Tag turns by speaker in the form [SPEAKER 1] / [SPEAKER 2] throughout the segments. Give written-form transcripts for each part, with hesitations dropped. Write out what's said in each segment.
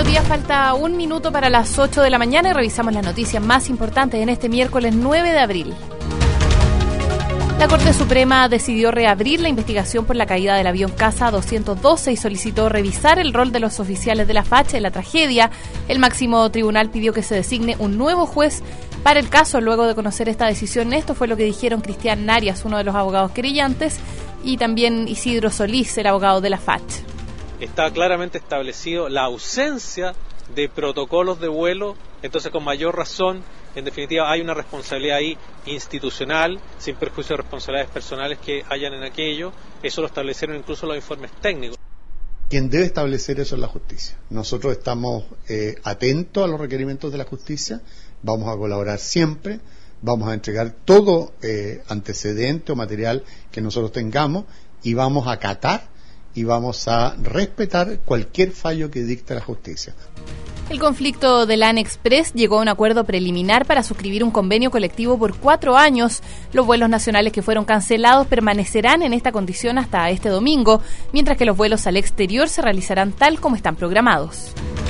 [SPEAKER 1] Buenos días, falta un minuto para las 8 de la mañana y revisamos las noticias más importantes en este miércoles 9 de abril. La Corte Suprema decidió reabrir la investigación por la caída del avión Casa 212 y solicitó revisar el rol de los oficiales de la FACH en la tragedia. El máximo tribunal pidió que se designe un nuevo juez para el caso. Luego de conocer esta decisión, esto fue lo que dijeron Cristian Narias, uno de los abogados querellantes, y también Isidro Solís, el abogado de la FACH.
[SPEAKER 2] Está claramente establecido la ausencia de protocolos de vuelo, entonces con mayor razón, en definitiva, hay una responsabilidad ahí institucional, sin perjuicio de responsabilidades personales que hayan en aquello. Eso lo establecieron incluso los informes técnicos.
[SPEAKER 3] Quien debe establecer eso es la justicia. Nosotros estamos atentos a los requerimientos de la justicia, vamos a colaborar siempre, vamos a entregar todo antecedente o material que nosotros tengamos y vamos a acatar y vamos a respetar cualquier fallo que dicte la justicia.
[SPEAKER 1] El conflicto del LAN Express llegó a un acuerdo preliminar para suscribir un convenio colectivo por 4 años. Los vuelos nacionales que fueron cancelados permanecerán en esta condición hasta este domingo, mientras que los vuelos al exterior se realizarán tal como están programados.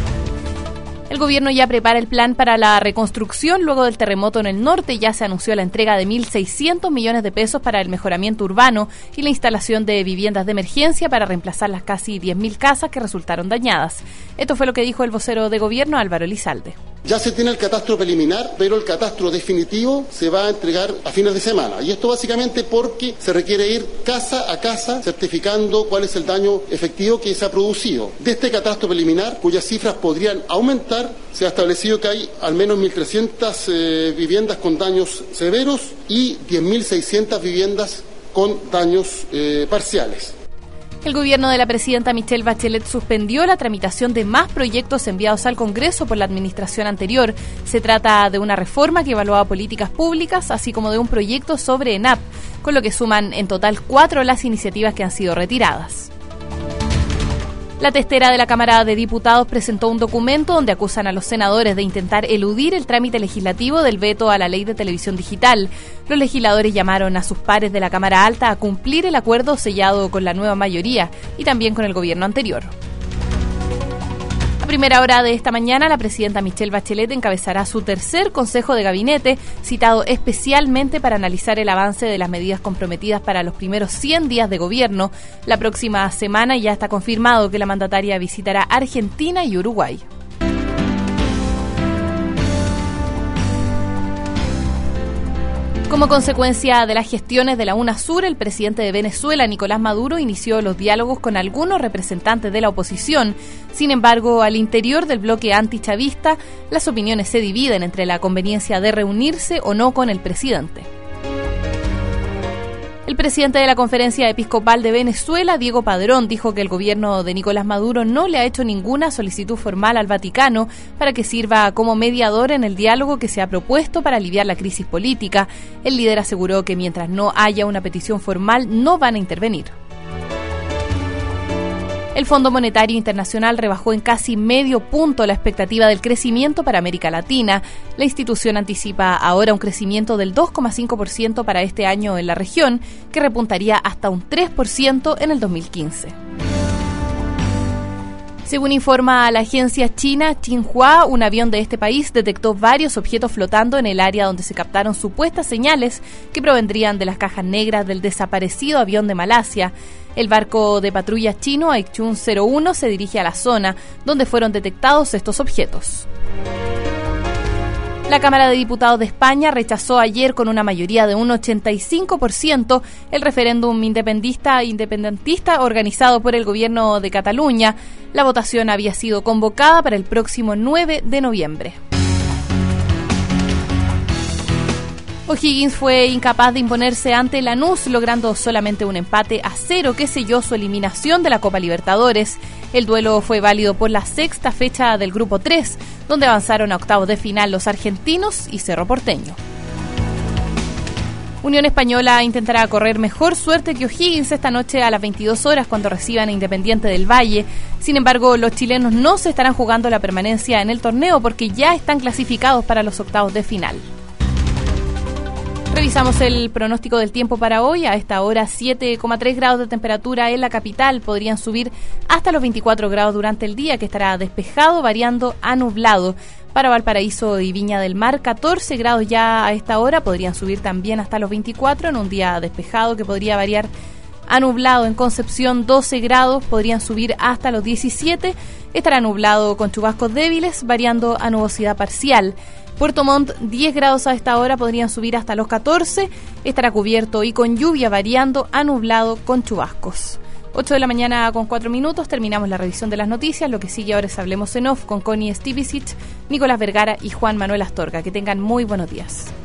[SPEAKER 1] El gobierno ya prepara el plan para la reconstrucción luego del terremoto en el norte. Ya se anunció la entrega de 1.600 millones de pesos para el mejoramiento urbano y la instalación de viviendas de emergencia para reemplazar las casi 10.000 casas que resultaron dañadas. Esto fue lo que dijo el vocero de gobierno, Álvaro Elizalde.
[SPEAKER 4] Ya se tiene el catastro preliminar, pero el catastro definitivo se va a entregar a fines de semana. Y esto básicamente porque se requiere ir casa a casa certificando cuál es el daño efectivo que se ha producido. De este catastro preliminar, cuyas cifras podrían aumentar, se ha establecido que hay al menos 1.300 viviendas con daños severos y 10.600 viviendas con daños parciales.
[SPEAKER 1] El gobierno de la presidenta Michelle Bachelet suspendió la tramitación de más proyectos enviados al Congreso por la administración anterior. Se trata de una reforma que evaluaba políticas públicas, así como de un proyecto sobre ENAP, con lo que suman en total 4 las iniciativas que han sido retiradas. La testera de la Cámara de Diputados presentó un documento donde acusan a los senadores de intentar eludir el trámite legislativo del veto a la ley de televisión digital. Los legisladores llamaron a sus pares de la Cámara Alta a cumplir el acuerdo sellado con la nueva mayoría y también con el gobierno anterior. A primera hora de esta mañana, la presidenta Michelle Bachelet encabezará su tercer Consejo de Gabinete, citado especialmente para analizar el avance de las medidas comprometidas para los primeros 100 días de gobierno. La próxima semana ya está confirmado que la mandataria visitará Argentina y Uruguay. Como consecuencia de las gestiones de la UNASUR, el presidente de Venezuela, Nicolás Maduro, inició los diálogos con algunos representantes de la oposición. Sin embargo, al interior del bloque antichavista, las opiniones se dividen entre la conveniencia de reunirse o no con el presidente. El presidente de la Conferencia Episcopal de Venezuela, Diego Padrón, dijo que el gobierno de Nicolás Maduro no le ha hecho ninguna solicitud formal al Vaticano para que sirva como mediador en el diálogo que se ha propuesto para aliviar la crisis política. El líder aseguró que mientras no haya una petición formal, no van a intervenir. El Fondo Monetario Internacional rebajó en casi medio punto la expectativa del crecimiento para América Latina. La institución anticipa ahora un crecimiento del 2,5% para este año en la región, que repuntaría hasta un 3% en el 2015. Según informa la agencia china Xinhua, un avión de este país detectó varios objetos flotando en el área donde se captaron supuestas señales que provendrían de las cajas negras del desaparecido avión de Malasia. El barco de patrulla chino Aichun 01 se dirige a la zona donde fueron detectados estos objetos. La Cámara de Diputados de España rechazó ayer con una mayoría de un 85% el referéndum independentista organizado por el gobierno de Cataluña. La votación había sido convocada para el próximo 9 de noviembre. O'Higgins fue incapaz de imponerse ante Lanús, logrando solamente un empate a 0 que selló su eliminación de la Copa Libertadores. El duelo fue válido por la sexta fecha del Grupo 3, donde avanzaron a octavos de final los argentinos y Cerro Porteño. Unión Española intentará correr mejor suerte que O'Higgins esta noche a las 22 horas cuando reciban a Independiente del Valle. Sin embargo, los chilenos no se estarán jugando la permanencia en el torneo porque ya están clasificados para los octavos de final. Revisamos el pronóstico del tiempo para hoy. A esta hora 7,3 grados de temperatura en la capital. Podrían subir hasta los 24 grados durante el día, que estará despejado, variando a nublado. Para Valparaíso y Viña del Mar, 14 grados ya a esta hora. Podrían subir también hasta los 24 en un día despejado, que podría variar a nublado. En Concepción, 12 grados, podrían subir hasta los 17. Estará nublado con chubascos débiles, variando a nubosidad parcial. Puerto Montt, 10 grados a esta hora, podrían subir hasta los 14. Estará cubierto y con lluvia, variando a nublado con chubascos. 8 de la mañana con 4 minutos, terminamos la revisión de las noticias. Lo que sigue ahora es Hablemos en Off con Connie Stevicic, Nicolás Vergara y Juan Manuel Astorga. Que tengan muy buenos días.